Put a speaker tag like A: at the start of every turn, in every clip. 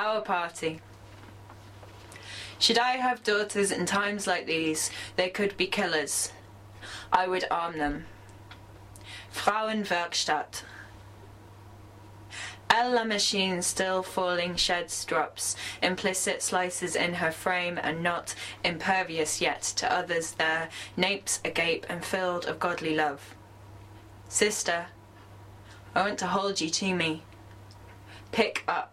A: Flower party. Should I have daughters in times like these, they could be killers. I would arm them. Frauenwerkstatt. Elle la machine still falling sheds drops, implicit slices in her frame and not impervious yet to others there, napes agape and filled of godly love. Sister, I want to hold you to me. Pick up.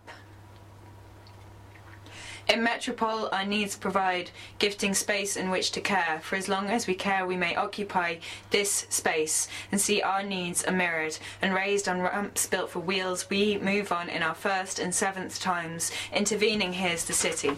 A: In Metropole, our needs provide, gifting space in which to care. For as long as we care, we may occupy this space and see our needs are mirrored. And raised on ramps built for wheels, we move on in our first and seventh times. Intervening here's the city.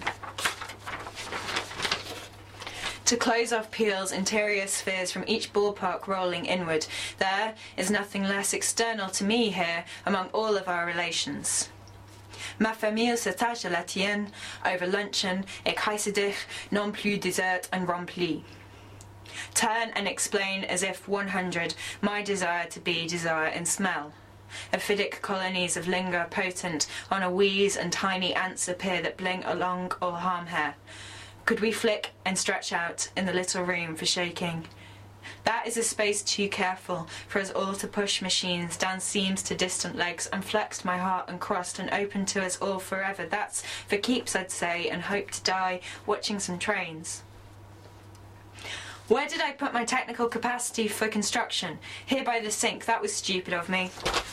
A: To close off Peel's interior spheres from each ballpark rolling inward, there is nothing less external to me here among all of our relations. Ma famille s'attache à la tienne, over luncheon, et heiße dich non plus désert and rempli. Turn and explain as if 100, my desire to be desire in smell. Aphidic colonies of linger potent, on a wheeze and tiny ants appear that bling along or harm hair. Could we flick and stretch out in the little room for shaking? That is a space too careful for us all to push machines down seams to distant legs, and flexed my heart and crossed and open to us all forever. That's for keeps, I'd say, and hope to die watching some trains. Where did I put my technical capacity for construction? Here by the sink. That was stupid of me.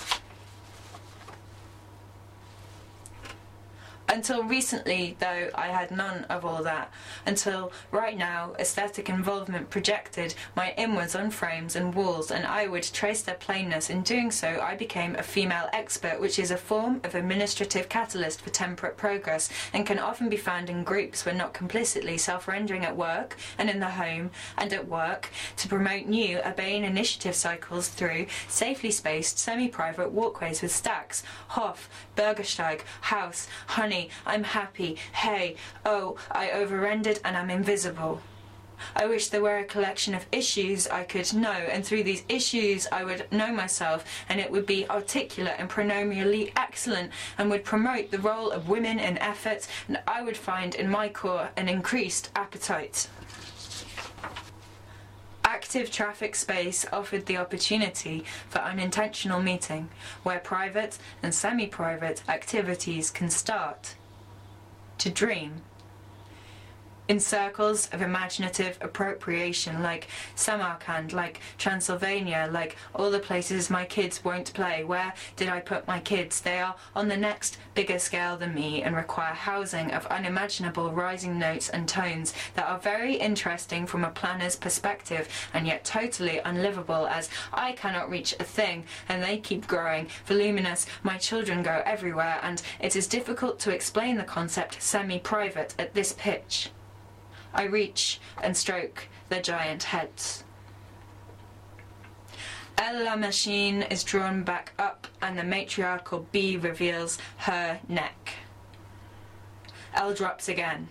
A: Until recently, though, I had none of all that. Until right now, aesthetic involvement projected my inwards on frames and walls, and I would trace their plainness. In doing so, I became a female expert, which is a form of administrative catalyst for temperate progress, and can often be found in groups when not complicitly self-rendering at work and in the home and at work to promote new urbane initiative cycles through safely spaced, semi-private walkways with stacks, Hof, Bürgersteig, house, honey, I'm happy, hey, oh, I over-rendered and I'm invisible. I wish there were a collection of issues I could know, and through these issues I would know myself, and it would be articulate and pronomially excellent, and would promote the role of women in effort, and I would find in my core an increased appetite. Active traffic space offered the opportunity for unintentional meeting, where private and semi-private activities can start to dream. In circles of imaginative appropriation, like Samarkand, like Transylvania, like all the places my kids won't play. Where did I put my kids? They are on the next bigger scale than me and require housing of unimaginable rising notes and tones that are very interesting from a planner's perspective, and yet totally unlivable, as I cannot reach a thing and they keep growing voluminous. My children go everywhere, and it is difficult to explain the concept semi-private at this pitch. I reach and stroke their giant heads. Elle la machine is drawn back up, and the matriarchal B reveals her neck. Elle drops again.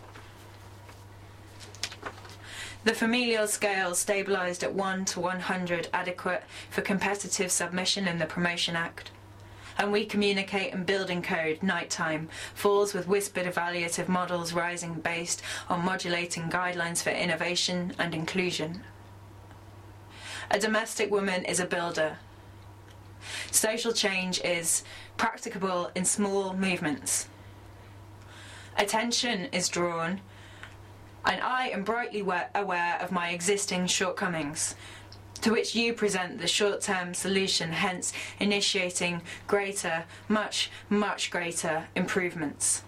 A: The familial scale stabilized at 1 to 100, adequate for competitive submission in the Promotion Act. And we communicate in building code, nighttime, falls with whispered evaluative models rising based on modulating guidelines for innovation and inclusion. A domestic woman is a builder. Social change is practicable in small movements. Attention is drawn, and I am brightly aware of my existing shortcomings, to which you present the short-term solution, hence initiating greater, much, much greater improvements.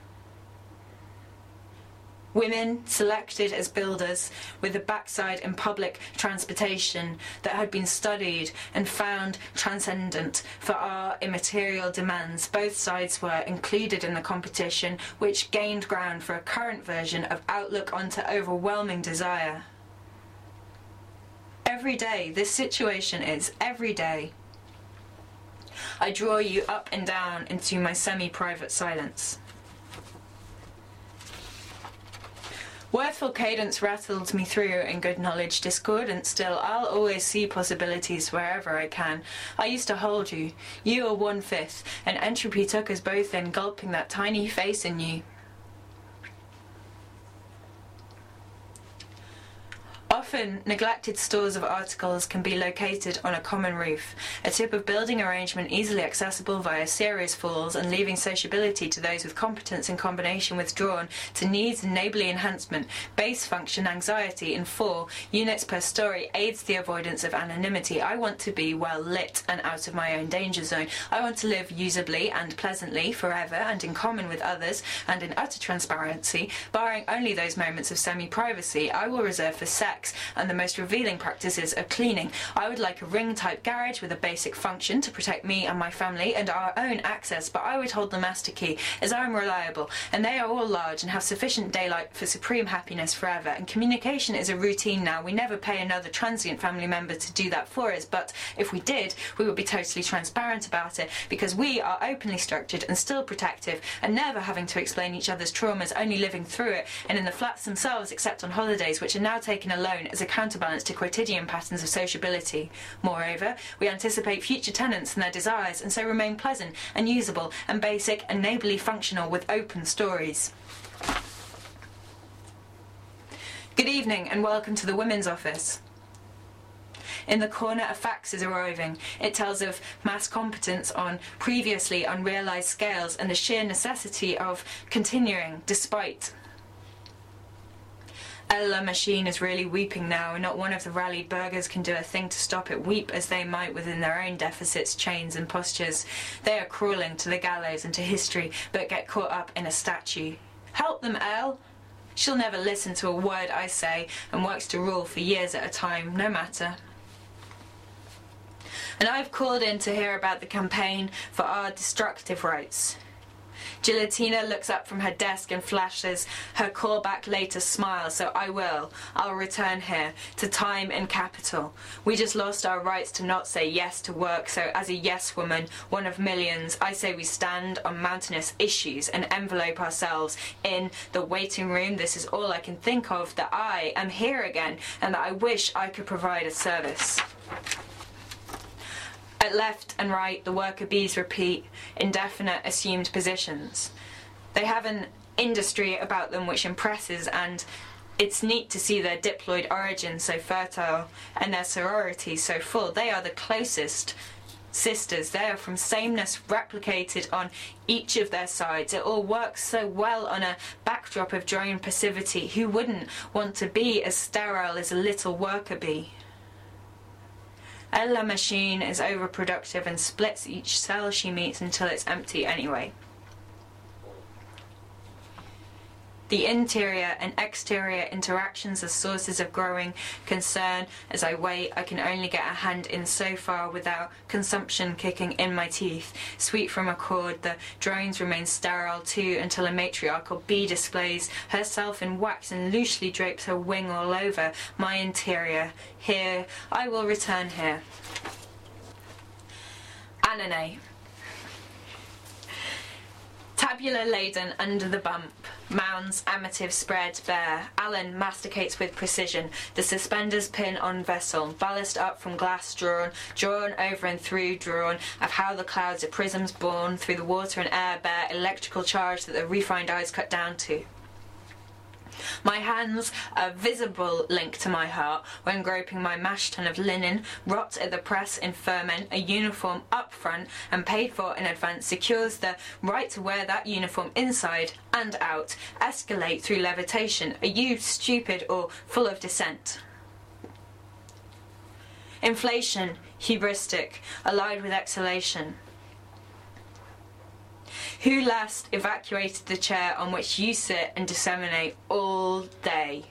A: Women selected as builders with a backside in public transportation that had been studied and found transcendent for our immaterial demands. Both sides were included in the competition, which gained ground for a current version of outlook onto overwhelming desire. Every day, this situation is every day. I draw you up and down into my semi-private silence. Worthful cadence rattled me through in good knowledge discordant still. I'll always see possibilities wherever I can. I used to hold you. You are 1/5, and entropy took us both in, gulping that tiny face in you. Often, neglected stores of articles can be located on a common roof, a tip of building arrangement easily accessible via serious falls and leaving sociability to those with competence in combination withdrawn to needs and neighbourly enhancement. Base function anxiety in 4 units per story aids the avoidance of anonymity. I want to be well lit and out of my own danger zone. I want to live usably and pleasantly forever and in common with others and in utter transparency, barring only those moments of semi-privacy I will reserve for sex and the most revealing practices of cleaning. I would like a ring-type garage with a basic function to protect me and my family and our own access, but I would hold the master key, as I am reliable, and they are all large and have sufficient daylight for supreme happiness forever. And communication is a routine now. We never pay another transient family member to do that for us, but if we did, we would be totally transparent about it, because we are openly structured and still protective, and never having to explain each other's traumas, only living through it, and in the flats themselves, except on holidays, which are now taken alone as a counterbalance to quotidian patterns of sociability. Moreover, we anticipate future tenants and their desires, and so remain pleasant and usable and basic and neighbourly functional with open stories. Good evening and welcome to the Women's Office. In the corner, a fax is arriving. It tells of mass competence on previously unrealised scales and the sheer necessity of continuing despite. La machine is really weeping now, and not one of the rallied burghers can do a thing to stop it. Weep as they might within their own deficits, chains and postures. They are crawling to the gallows and to history, but get caught up in a statue. Help them, Elle! She'll never listen to a word I say, and works to rule for years at a time, no matter. And I've called in to hear about the campaign for our destructive rights. Gilatina looks up from her desk and flashes her callback later smile, so I'll return here, to time and capital. We just lost our rights to not say yes to work, so as a yes woman, one of millions, I say we stand on mountainous issues and envelope ourselves in the waiting room. This is all I can think of, that I am here again, and that I wish I could provide a service. At left and right, the worker bees repeat indefinite assumed positions. They have an industry about them which impresses, and it's neat to see their diploid origin so fertile and their sorority so full. They are the closest sisters. They are from sameness replicated on each of their sides. It all works so well on a backdrop of drone passivity. Who wouldn't want to be as sterile as a little worker bee? La machine is overproductive and splits each cell she meets until it's empty anyway. The interior and exterior interactions are sources of growing concern. As I wait, I can only get a hand in so far without consumption kicking in my teeth. Sweet from a cord, the drones remain sterile too, until a matriarchal bee displays herself in wax and loosely drapes her wing all over my interior. Here, I will return here. Anane. Tabula laden under the bump. Mounds, amative spread bare. Alan masticates with precision. The suspenders pin on vessel. Ballast up from glass drawn over and through drawn. Of how the clouds are prisms born. Through the water and air bear electrical charge that the refined eyes cut down to. My hands, a visible link to my heart, when groping my mash tun of linen, rot at the press in ferment. A uniform up front and paid for in advance secures the right to wear that uniform inside and out. Escalate through levitation. Are you stupid or full of dissent? Inflation, hubristic, allied with exhalation. Who last evacuated the chair on which you sit and disseminate all day?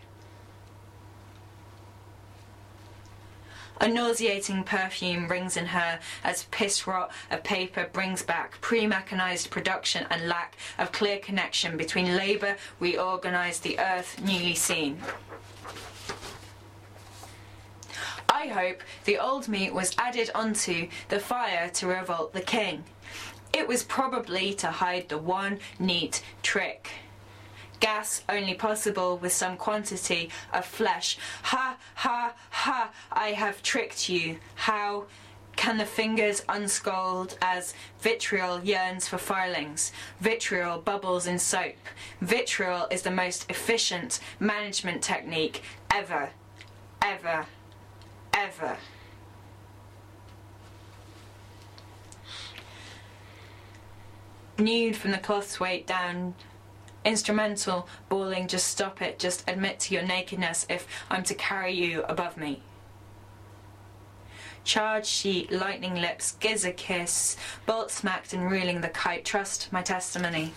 A: A nauseating perfume rings in her as piss rot of paper brings back pre-mechanized production and lack of clear connection between labour reorganised, the earth newly seen. I hope the old meat was added onto the fire to revolt the king. It was probably to hide the one neat trick. gas only possible with some quantity of flesh. Ha, ha, ha, I have tricked you. How can the fingers unscald as vitriol yearns for filings? Vitriol bubbles in soap. Vitriol is the most efficient management technique ever, ever, ever. Nude from the cloth's weight down. Instrumental, bawling, just stop it, just admit to your nakedness if I'm to carry you above me. Charged sheet, lightning lips, giz a kiss, bolt smacked and reeling the kite, trust my testimony.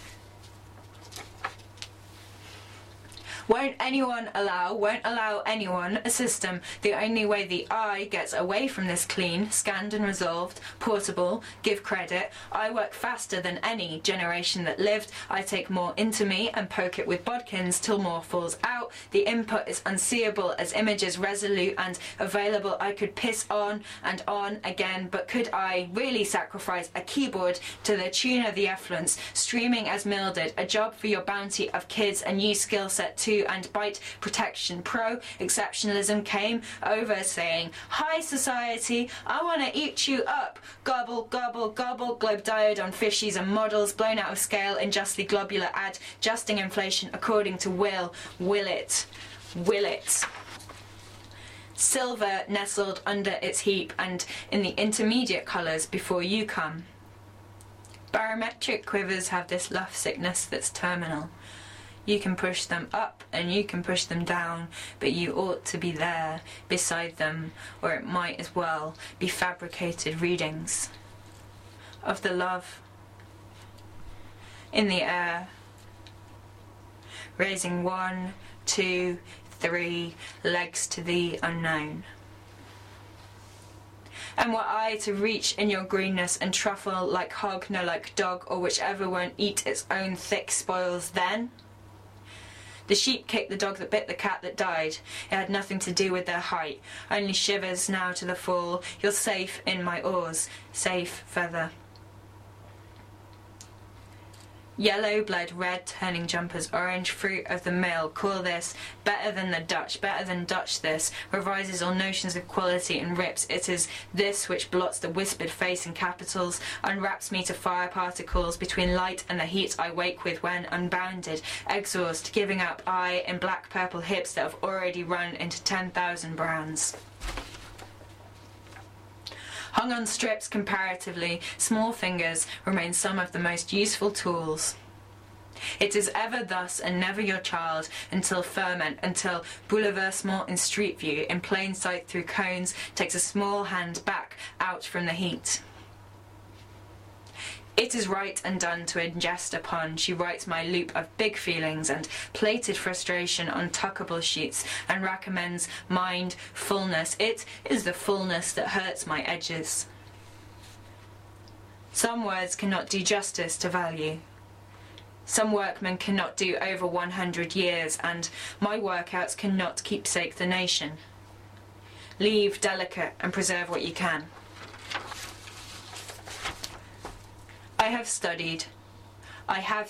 A: Won't allow anyone a system. The only way the I gets away from this clean, scanned and resolved, portable, give credit. I work faster than any generation that lived. I take more into me and poke it with bodkins till more falls out. The input is unseeable as images resolute and available. I could piss on and on again, but could I really sacrifice a keyboard to the tune of the effluence, streaming as mildred, a job for your bounty of kids, a new skill set too, and bite protection. Pro exceptionalism came over saying, hi society, I want to eat you up. Gobble, gobble, gobble, globe diode on fishies and models, blown out of scale, unjustly globular, adjusting inflation according to will. Will it? Will it? Silver nestled under its heap and in the intermediate colours before you come. Barometric quivers have this love sickness that's terminal. You can push them up and you can push them down, but you ought to be there, beside them, or it might as well be fabricated readings of the love in the air, raising 1, 2, 3 legs to the unknown. And were I to reach in your greenness and truffle like hog, no like dog, or whichever won't eat its own thick spoils then? The sheep kicked the dog that bit the cat that died. It had nothing to do with their height, only shivers now to the fall. You're safe in my oars, safe feather. Yellow bled red, turning jumpers orange, fruit of the mill. Call this better than the Dutch, better than Dutch this. Revises all notions of quality and rips. It is this which blots the whispered face in capitals, unwraps me to fire particles between light and the heat I wake with when unbounded. Exhaust, giving up I in black purple hips that have already run into 10,000 brands. Hung on strips comparatively, small fingers remain some of the most useful tools. It is ever thus and never your child until ferment, until bouleversement in street view, in plain sight through cones, takes a small hand back out from the heat. It is right and done to ingest upon. She writes my loop of big feelings and plated frustration on tuckable sheets and recommends mind fullness. It is the fullness that hurts my edges. Some words cannot do justice to value. Some workmen cannot do over 100 years, and my workouts cannot keepsake the nation. Leave delicate and preserve what you can. I have studied. I have